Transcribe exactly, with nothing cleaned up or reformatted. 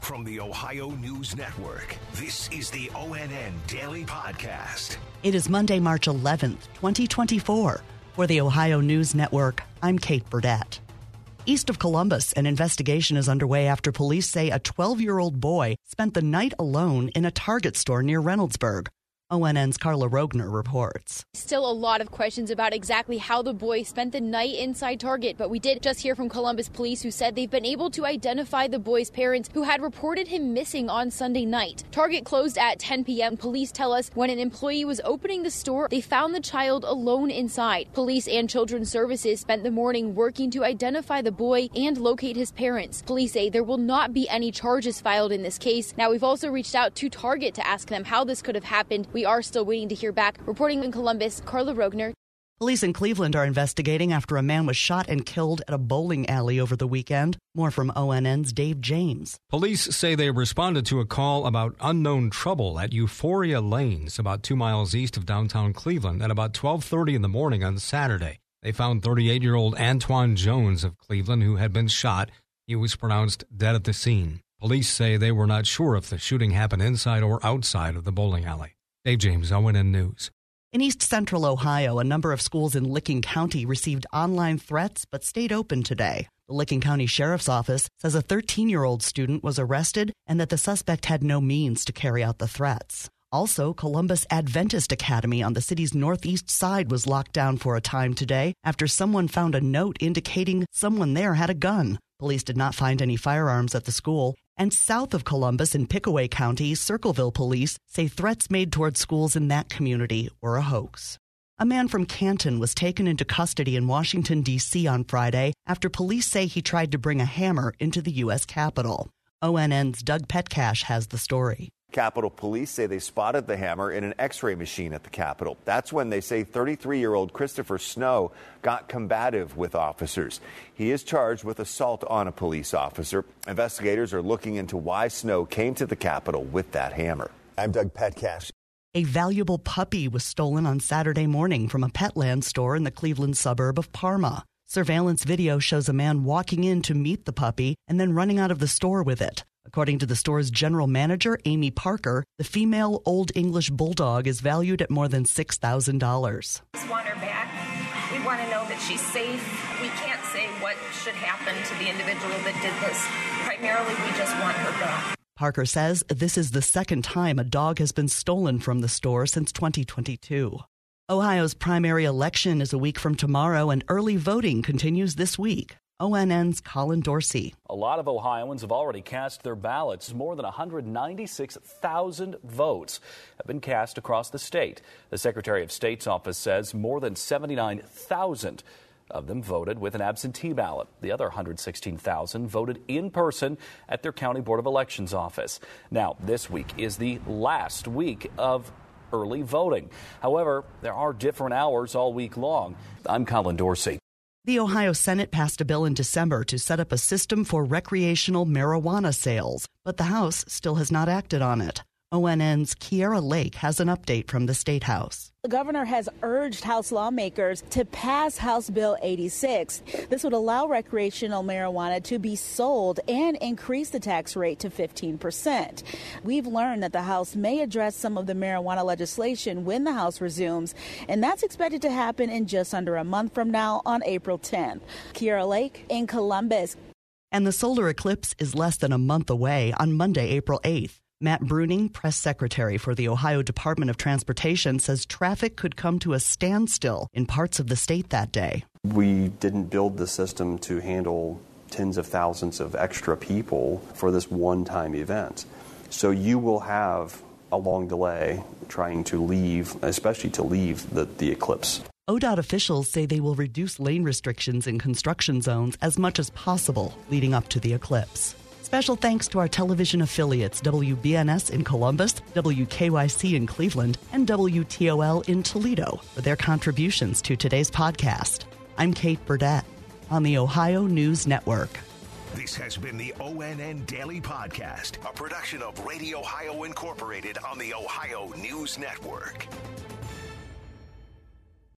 From the Ohio News Network, this is the O N N Daily Podcast. It is Monday, March eleventh, twenty twenty-four. For the Ohio News Network, I'm Kate Burdett. East of Columbus, an investigation is underway after police say a twelve-year-old boy spent the night alone in a Target store near Reynoldsburg. O N N's Carla Rogner reports. Still a lot of questions about exactly how the boy spent the night inside Target, but we did just hear from Columbus police who said they've been able to identify the boy's parents who had reported him missing on Sunday night. Target closed at ten p.m. Police tell us when an employee was opening the store, they found the child alone inside. Police and Children's Services spent the morning working to identify the boy and locate his parents. Police say there will not be any charges filed in this case. Now, we've also reached out to Target to ask them how this could have happened. We are still waiting to hear back. Reporting in Columbus, Carla Rogner. Police in Cleveland are investigating after a man was shot and killed at a bowling alley over the weekend. More from O N N's Dave James. Police say they responded to a call about unknown trouble at Euphoria Lanes, about two miles east of downtown Cleveland, at about twelve thirty in the morning on Saturday. They found thirty-eight-year-old Antoine Jones of Cleveland, who had been shot. He was pronounced dead at the scene. Police say they were not sure if the shooting happened inside or outside of the bowling alley. Dave James, O N N News. In East Central Ohio, a number of schools in Licking County received online threats but stayed open today. The Licking County Sheriff's Office says a thirteen-year-old student was arrested and that the suspect had no means to carry out the threats. Also, Columbus Adventist Academy on the city's northeast side was locked down for a time today after someone found a note indicating someone there had a gun. Police did not find any firearms at the school. And south of Columbus in Pickaway County, Circleville police say threats made toward schools in that community were a hoax. A man from Canton was taken into custody in Washington, D C on Friday after police say he tried to bring a hammer into the U S Capitol. O N N's Doug Petcash has the story. Capitol Police say they spotted the hammer in an X-ray machine at the Capitol. That's when they say thirty-three-year-old Christopher Snow got combative with officers. He is charged with assault on a police officer. Investigators are looking into why Snow came to the Capitol with that hammer. I'm Doug Petcash. A valuable puppy was stolen on Saturday morning from a Petland store in the Cleveland suburb of Parma. Surveillance video shows a man walking in to meet the puppy and then running out of the store with it. According to the store's general manager, Amy Parker, the female Old English Bulldog is valued at more than six thousand dollars. We just want her back. We want to know that she's safe. We can't say what should happen to the individual that did this. Primarily, we just want her back. Parker says this is the second time a dog has been stolen from the store since twenty twenty-two. Ohio's primary election is a week from tomorrow, and early voting continues this week. O N N's Colin Dorsey. A lot of Ohioans have already cast their ballots. More than one hundred ninety-six thousand votes have been cast across the state. The Secretary of State's office says more than seventy-nine thousand of them voted with an absentee ballot. The other one hundred sixteen thousand voted in person at their County Board of Elections office. Now, this week is the last week of early voting. However, there are different hours all week long. I'm Colin Dorsey. The Ohio Senate passed a bill in December to set up a system for recreational marijuana sales, but the House still has not acted on it. O N N's Kiera Lake has an update from the State House. The governor has urged House lawmakers to pass House Bill eighty-six. This would allow recreational marijuana to be sold and increase the tax rate to fifteen percent. We've learned that the House may address some of the marijuana legislation when the House resumes, and that's expected to happen in just under a month from now on April tenth. Kiera Lake in Columbus. And the solar eclipse is less than a month away on Monday, April eighth. Matt Bruning, press secretary for the Ohio Department of Transportation, says traffic could come to a standstill in parts of the state that day. We didn't build the system to handle tens of thousands of extra people for this one-time event. So you will have a long delay trying to leave, especially to leave the, the eclipse. O D O T officials say they will reduce lane restrictions in construction zones as much as possible leading up to the eclipse. Special thanks to our television affiliates W B N S in Columbus, W K Y C in Cleveland, and W T O L in Toledo for their contributions to today's podcast. I'm Kate Burdett on the Ohio News Network. This has been the O N N Daily Podcast, a production of Radio Ohio Incorporated on the Ohio News Network.